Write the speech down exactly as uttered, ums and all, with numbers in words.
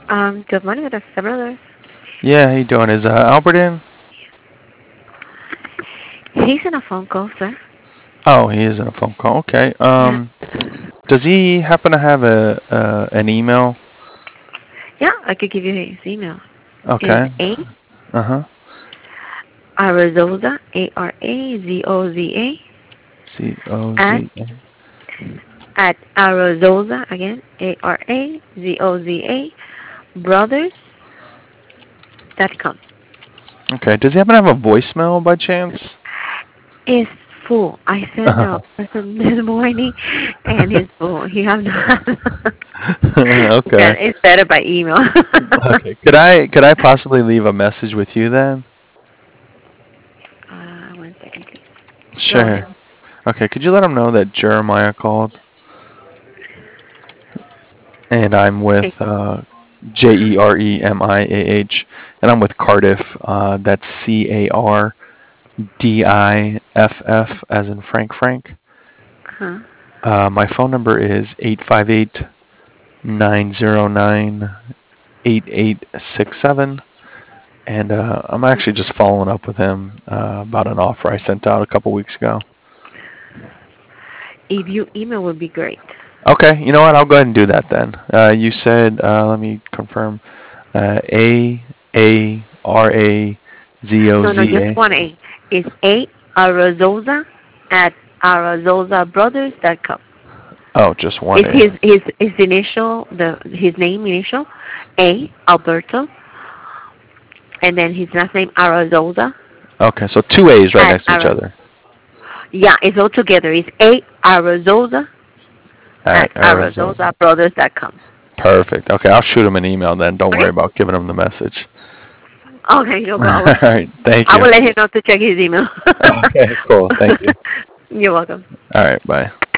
Um, good morning, good afternoon. Yeah, how you doing? Is uh, Albert in? He's in a phone call, sir. Oh, he is in a phone call. Okay. Yeah. Um, does he happen to have a uh, an email? Yeah, I could give you his email. It's Okay. A Uh huh. Arazoza, A R A Z O Z A, C O at Z. at Arazoza, again, A R A Z O Z A, brothers dot com. Okay. Does he happen to have a voicemail by chance? It's full. I sent a person this morning, and it's full. He have not. Yeah, Okay. it's better by email. Okay. Could I could I possibly leave a message with you then? uh, one second, please. Go Sure. ahead. Okay. Could you let him know that Jeremiah called and I'm Okay. with uh, J E R E M I A H, and I'm with Cardiff. Uh, that's C A R D I F F as in Frank Frank. Huh? Uh, my phone number is eight five eight, nine zero nine, eight eight six seven. And uh, I'm actually just following up with him uh, about an offer I sent out a couple weeks ago. If you email would be great. Okay, you know what? I'll go ahead and do that then. Uh, you said, uh, let me confirm, uh, A A R A Z O No, no, Z just A. one A. It's A Arazosa at arazosa brothers dot com. Oh, just one It's A. his his his initial the his name initial A Alberto, and then his last name Arazosa Okay, so two A's right at next to each Ara. other. Yeah, it's all together. It's A Arazosa at At arazosa Arizona. brothers dot com. Perfect. Okay, I'll shoot him an email then. Don't worry Okay. about giving him the message. Okay, no All problem. right, thank I you. will let him know to check his email. Okay, cool. Thank you. You're welcome. All right, bye.